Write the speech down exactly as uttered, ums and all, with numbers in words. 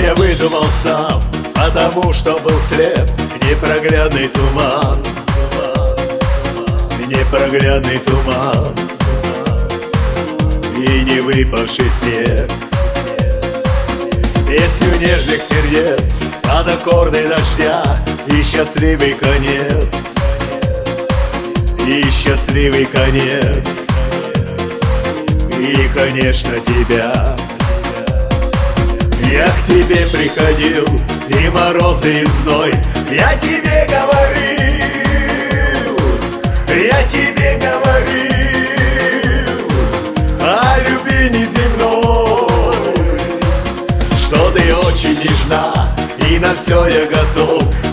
я выдумал сам, потому что был слеп. Непроглядный туман, непроглядный туман и не выпавший снег. Песню нежных сердец под аккорды дождя и счастливый конец, и счастливый конец, и, конечно, тебя. Я к тебе приходил, и морозы, и зной. Я тебе говорил, я тебе говорил о любви неземной, что ты очень нежна, и на все я готов.